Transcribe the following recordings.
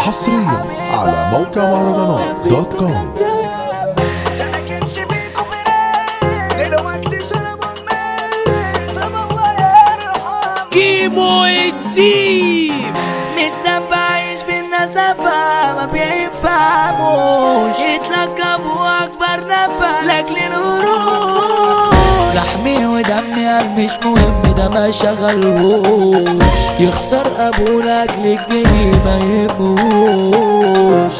حصريا على موقع مهرجانات.com. كيمو الديب لسه بعيش بالنزفة ما بيفهموش يتلقبوا أكبر نفا لأجل الهروب. لحمي ودمي قال مش مهم ده ما شغلهوش يخسر أبوه لأجل الجنيه ما يهموش.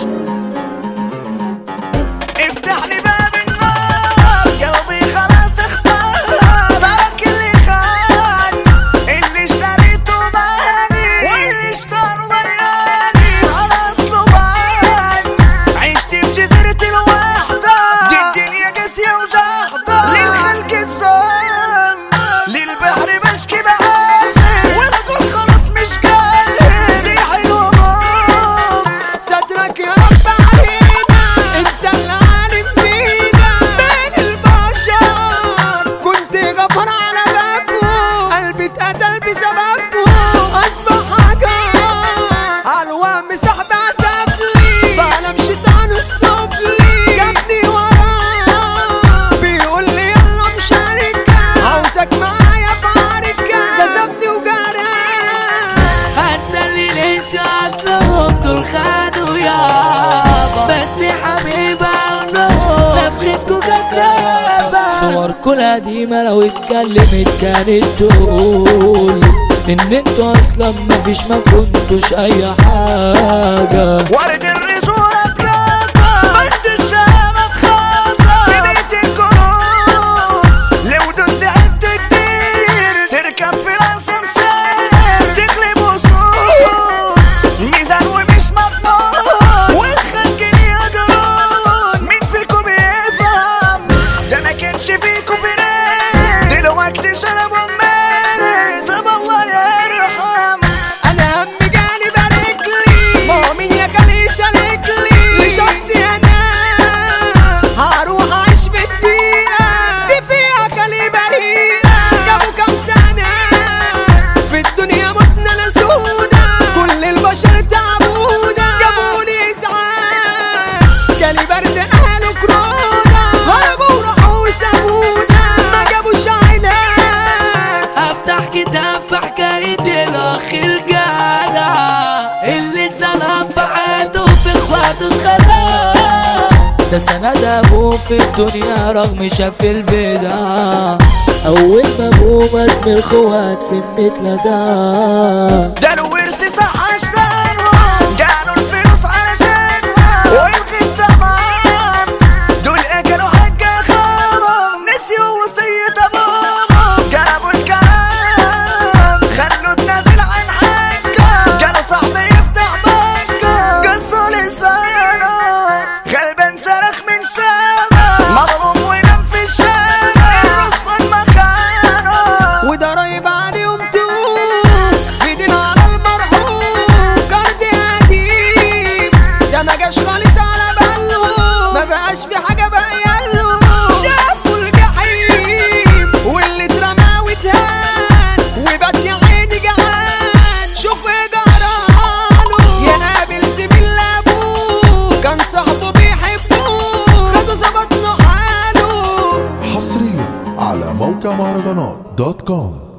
افتح لي باب النار قلبي خلاص اختار ترك اللي خان اللي اشتريته ماني واللي اشترى ضياني خلاص له بعان. عشت بجزيرة الوحدة دي الدنيا قاسية وجحدة للخلق تصام للبحر بشكي بعازم وانا قلت خلاص مش قادر زيح الهموم. سترك يا رب علينا انت اللي عالم فينا بين البشر كنت غفر على بابه قلبي اتقتل بسببه اصبح حجر عالوهم سحب عسفلي فعلم شيطان السفلي جابني وراه بيقول لي يلا مشاركة عاوزك معايا في عركة كسبني وجرى هتسلي لسه أصلهم دول خدوا يابا بس حبيبة أقولهم نفختكوا كدابة. صوركوا القديمة لو اتكلمت كانت تقول إن انتوا أصلا مفيش ما كنتوش أي حاجة. ورد الرجولة تقاطع بنت الشامة تخاطع سبيت القرون لو دوست عد كتير تركب في الأسانسير تغلب وصول ميزان ومش مضمون والخلق ليه قرون مين فيكم يفهم ده ما كانش فيكم فريق دلوقتي شربوا مالي طب الله يرحم. انا هم جاني باركلي مؤمن يا كنيسة لكلي لشخصي انا هروح اعيش بالدقيقة دي فيها خلي بريئة جابوا كام سنة في الدنيا متنا نسونا كل البشر تعبونا جابولي اسعاف جالي برد قالوا كورونا هربوا وراحوا وسابونا ما جابوش علاج. افتح كتاب في حكاية الاخ الجدع اللي اتظلم في حياته في اخواته اتخلق ده سند ابوه في الدنيا رغم شاف البدع اول ما ابوه مات من الاخوات سمت لدى ده الورث صح اشتغلهم قالوا الفلوس علشانهم والغي التمام دول اكلوا حق اخاهم نسيوا وصية ابوهم جابوا الكلام خلوا تنازل عن حقه قالوا صاحبي يفتح بنكه قصوا لسانه غلبان صرخ من سما مظلوم ونام في الشارع الرصفة مكانه وضرايب عليهم توب في دين على المرحوم كارد قديم ده ما جاش خالص على باله ما بقاش في حاجه باقيه شافوا الجحيم واللي اترمى واتهان وبات يا عيني جعان شوف ايه جراله يا نابل سبيل لابوه كان صاحبه بيحبوه خدوا ظبط له حاله. حصريا على موقع مهرجانات.com.